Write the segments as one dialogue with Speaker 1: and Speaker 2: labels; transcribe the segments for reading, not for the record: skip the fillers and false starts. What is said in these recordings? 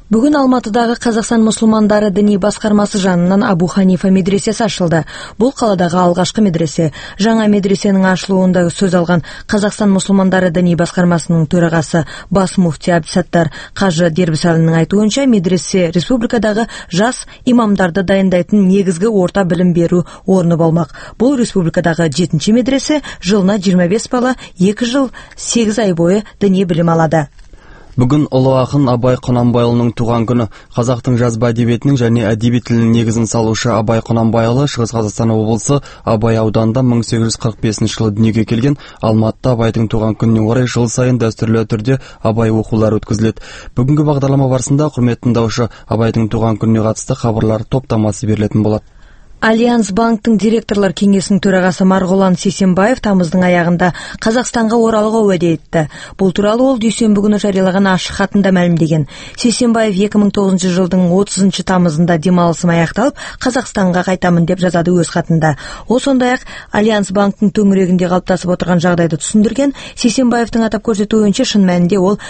Speaker 1: Бүгін Алматыдағы Қазақстан мұсылмандары діни басқармасы жанынан Абу Ханифа медресесі ашылды. Бұл қаладағы алғашқы медресе. Жаңа медресенің ашылуында сөз алған Қазақстан мұсылмандары діни басқармасының төрағасы бас муфти Абдсаттар Қажы Дербісәлінің айтуынша, медресе республикадағы жас имамдарды дайындайтын негізгі орта білім беру орны болмақ. Бұл республикадағы 7-ші медресе, жылына 25 бала 2 жыл 8 ай бойы діни білім алады.
Speaker 2: Бүгін ұлы ақын Абай Құнанбайұлының туған күні. Қазақтың жазба әдебиетінің және әдеби тілінің негізін салушы Абай Құнанбайұлы Шығыс Қазақстан облысы Абай ауданында 1845 жылы дүниеге келген. Алматыда Абайдың туған күніне орай жыл сайын дәстүрлі түрде Абай оқулары өткізіледі. Бүгінгі бағдарлама барысында құрметті тыңдаушы Абайдың туған күніне қатысты хабарлар топтамасы берілетін болады.
Speaker 1: Альянс банктың директорлар кеңесінің төрағасы Марғұлан Сейсенбаев тамыздың аяғында Қазақстанға оралуға уәде етті. Бұл туралы ол дүйсенбі күні жариялаған ашық хатында мәлімдеген. Сейсенбаев 2009 жылдың 30 тамызында демалысым аяқталып, Қазақстанға қайтамын деп жазады өз хатында. Ол сондай-ақ Альянс банктың төңірегінде қалыптасып отырған жағдайды түсіндірген. Сейсенбаевтың атап көрсетуінше, шын мәнінде ол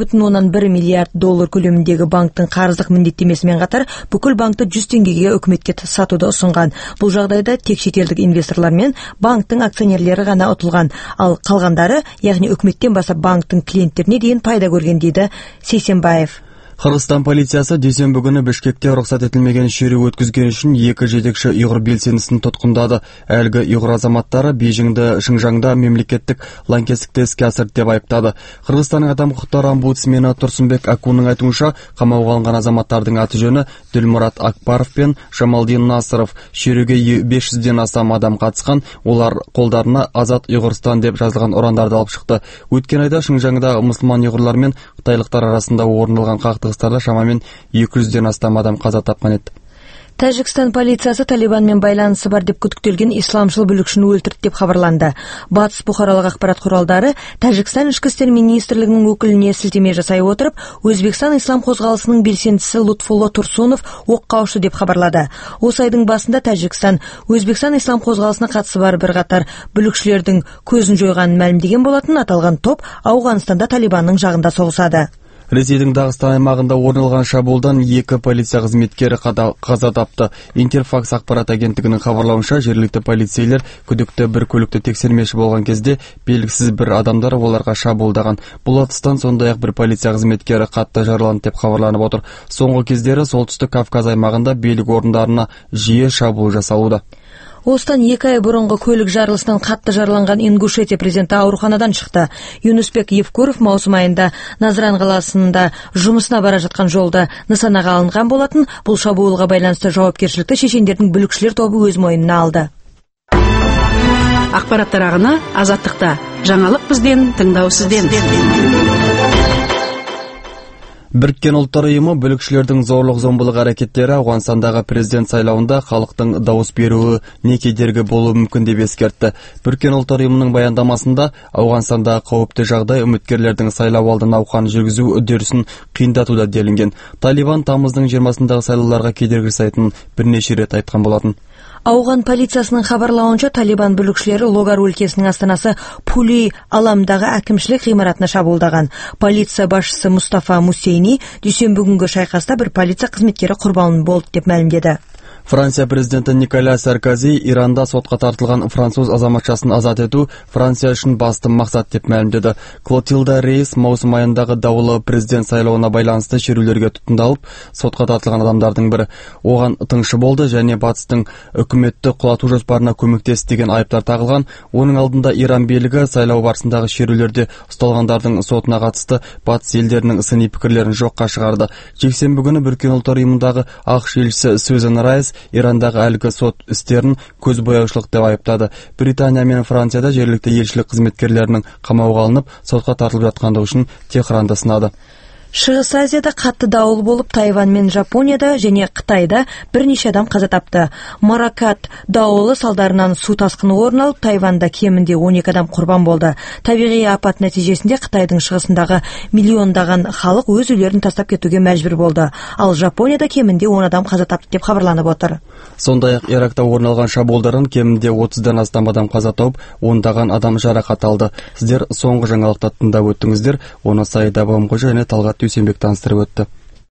Speaker 1: 1,1 миллиард доллар көлеміндегі банктың қарыздық міндеттемесімен қатар бүкіл банкты 100 теңгеге үкіметке сатуды ұсынған. Бұл жағдайда тек шетелдік инвесторлар мен банктың акционерлері ғана ұтылған, ал қалғандары, яғни үкіметтен бастап банктың клиенттеріне дейін пайда көрген, дейді Сейсенбаев.
Speaker 2: Қырғызстан полициясы дүйсенбі күні Бішкекте рұқсат етілмеген шеру өткізген үшін 2 жетекші ұйғыр белсендісін тұтқындады. Әлгі ұйғыр азаматтары Бейжіңді Шыңжаңда мемлекеттік лаңкестікті іске асырды деп айыптады. Қырғызстанның адам құқықтары омбудсмені Тұрсынбек Акунның айтуынша, қамауға алынған азаматтардың аты жөні Ділмұрат Акбаров пен Жамалдин Насыров. Шеруге 500-ден астам адам қатысқан, олар қолдарына Азат Ұйғырстан деп жазылған ұрандарды алып шықты. Өткен айда Шыңжаңда мұсылман ұйғырлар мен қытайлықтар арасында орын алған қақтығыстарда шамамен 200-ден астам адам қаза тапқан еді.
Speaker 1: Тәжікстан полициясы Талибанмен байланысы бар деп күдіктелген исламшыл бүлікшіні өлтірді деп хабарланды. Батыс бұқаралық ақпарат құралдары Тәжікстан ішкі істер министрлігінің өкіліне сілтеме жасай отырып, Өзбекстан ислам қозғалысының белсендісі Лутфулло Турсунов оққа ұшты деп хабарлады. Осы айдың басында Тәжікстан Өзбекстан ислам қозғалысына қатысы бар бірқатар бүлікшілердің көзін жойғанын мәлімдеген болатын. Аталған топ Ауғанстанда Талибанның жағында соғысады.
Speaker 2: Ресейдің Дағыстан аймағында орын алған шабуылдан 2 полиция қызметкері қаза тапты. Интерфакс ақпарат агенттігінің хабарлауынша, жергілікті полицейлер күдікті бір көлікті тексермекші болған кезде белгісіз бір адамдар оларға шабуылдаған. Бұл атыстан сондай-ақ бір полиция қызметкері қатты жараланды деп хабарланып отыр. Соңғы кездері Солтүстік Кавказ аймағында билік орындарына жиі шабуыл жасалуда.
Speaker 1: Осыдан 2 ай бұрынғы көлік жарылысынан қатты жараланған Ингушетия президенті ауруханадан шықты. Юнусбек Евкуров маусым айында Назран қаласында жұмысына бара жатқан жолда нысанаға алынған болатын. Бұл шабуылға байланысты жауапкершілікті шешендердің бүлікшілер тобы өз мойнына алды.
Speaker 3: Ақпараттар ағыны Азаттықта. Жаңалық бізден, тыңдау сізден.
Speaker 2: Біріккен ұлттар ұйымы бүлікшілердің зорлық-зомбылық әрекеттері Ауғанстандағы президент сайлауында халықтың дауыс беруі не кедергі болуы мүмкін деп ескертті. Біріккен ұлттар ұйымының баяндамасында Ауғанстандағы қауіпті жағдай үміткерлердің сайлау алды науқанын жүргізу үдерісін қиындатуда делінген. Талибан тамыздың 20-сындағы сайлауларға кедергі жасайтынын бірнеше рет айтқан болатын.
Speaker 1: Ауған полициясының хабарлауынша, Талибан бүлікшілері Логар өлкесінің астанасы Пули Аламдағы әкімшілік ғимаратына шабуылдаған. Полиция басшысы Мустафа Мусейни дүйсенбі күнгі шайқаста бір полиция қызметкері құрбан болды деп мәлімдеді.
Speaker 2: Франция президенті Николя Саркози Иранда сотқа тартылған француз азаматшасын азат ету Франция үшін басты мақсат деп мәлімдеді. Клотилда Рейс маусым айындағы даулы президент сайлауына байланысты шерулерге тұтқындалып, сотқа тартылған адамдардың бірі. Оған тыңшы болды және батыстың үкіметті құлату жоспарына көмектесті деген айыптар тағылған. Оның алдында Иран билігі сайлау барысындағы шерулерде ұсталғандардың сотына қатысты батыс елдерінің сыни пікірлерін жоққа шығарды. Жексенбі күні Біріккен ұлттар ұйымындағы ақш елшісі Сюзан Райс Ирандағы әлгі сот істерін көзбояушылық деп айыптады. Британия мен Францияда жергілікті елшілік қызметкерлерінің қамауға алынып, сотқа тартылып жатқандығы үшін Техранды сынады.
Speaker 1: Шығыс Азияда қатты дауыл болып, Тайвань мен Жапонияда және Қытайда бірнеше адам қаза тапты. Маракат дауылы салдарынан су тасқыны орын алып, Тайванда кемінде 12 адам құрбан болды. Табиғи апат нәтижесінде Қытайдың шығысындағы миллиондаған халық өз үйлерін тастап кетуге мәжбүр болды. Ал Жапонияда кемінде 10 адам қаза тапты деп хабарланып отыр.
Speaker 2: Сондай-ақ Иракта орын алған шабуылдардан кемінде 30-дан астам адам қаза тауып, ондаған адам жарақат алды. Сіздер соңғы жаңалықты тыңдап өттіңіздер. Оны Саида Бамқожа және Талғат Дүйсенбек таныстырып өтті.